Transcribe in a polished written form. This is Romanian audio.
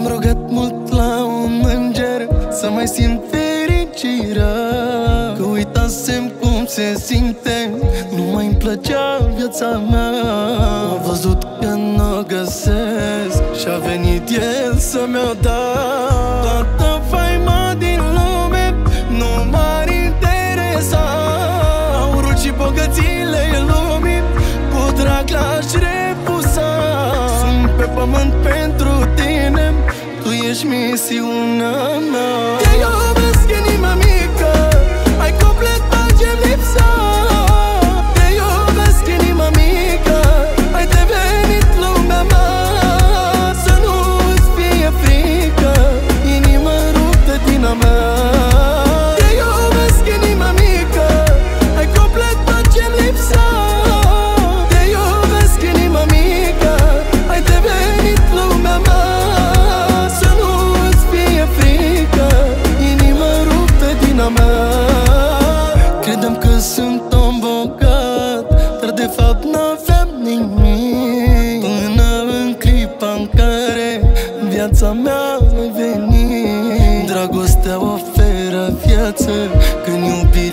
rugat mult la un înger să mai simt fericirea, că uitasem cum se simte, nu mai-mi plăcea viața mea. Am văzut că n-o găsesc și-a venit el să-mi-o dea. Toată faima din lume nu m-ar interesa, aurul și bogățiile lumii cu drag l-aș refuza. Sunt pe pământ pentru tine, tu ești misiunea mea. Te iubesc, inima mică, ai completat ce-mi lipsea. Te iubesc, inima mică, ai devenit lumea mea. Să nu-ți fie frică, inima ruptă din a mea. Te iubesc, inima mică, ai completat ce-mi lipsea. Te iubesc, inima mică, ai devenit lumea mea. Să nu-ți fie frică, inima ruptă din a mea. Credeam că sunt om bogat, dar de fapt n-aveam nimic, până în clipa în care în viața mea ai venit. Dragostea oferă viață când iubi